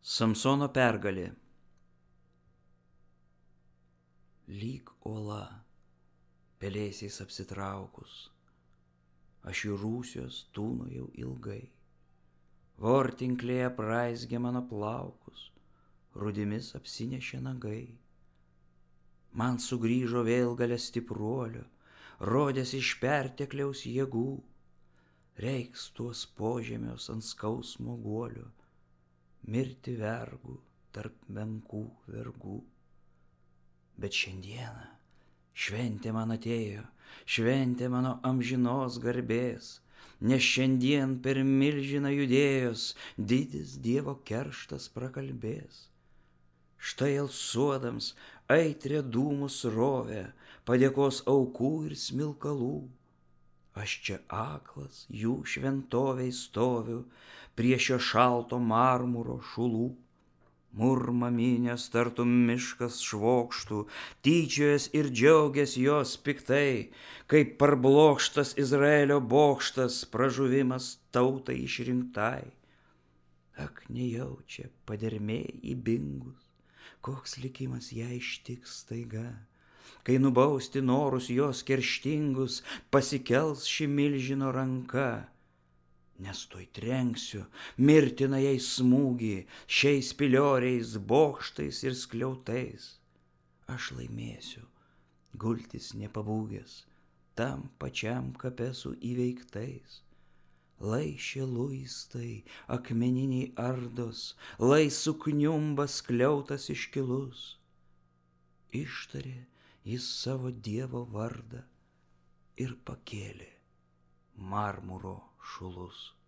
Samsono pergalė. Lyg uola, pelėsiais apsitraukus, aš į Rūsijos tūnojau ilgai. Vortinklėje praizgė mano plaukus, rudimis apsinešė nagai. Man sugrįžo vėl galia stipruolio, rodės iš pertekliaus jėgų. Reiks tuos požemios ant skausmo guolio, mirti vergų tarp menkų vergų. Bet šiandieną šventė man atėjo, šventė mano amžinos garbės, nes šiandien per milžiną judėjos didis Dievo kerštas prakalbės. Štai alsuodams aitrė dūmų srovė, padėkos aukų ir smilkalų. Aš čia aklas jų šventovei stoviu, prie šio šalto marmuro šulų. Murma minios tartum miškas švokštų, tyčiojas ir džiaugias jos piktai, kaip parblokštas Izraelio bokštas, pražuvimas tautai išrinktai. Ak, nejaučia padermė įbingus, koks likimas ją ištiks staiga, kai nubausti norus jos kerštingus pasikels ši milžino ranka. Nes tuoj trenksiu mirtiną jai smūgį šiais pilioriais, bokštais ir skliautais. Aš laimėsiu, gultis nepabūgęs, tam pačiam kape su įveiktais. Lai šie luistai akmeniniai ardos, lai sukniumba skliautas iškilus. Ištarė jis savo Dievo vardą ir pakėlė marmuro šulus.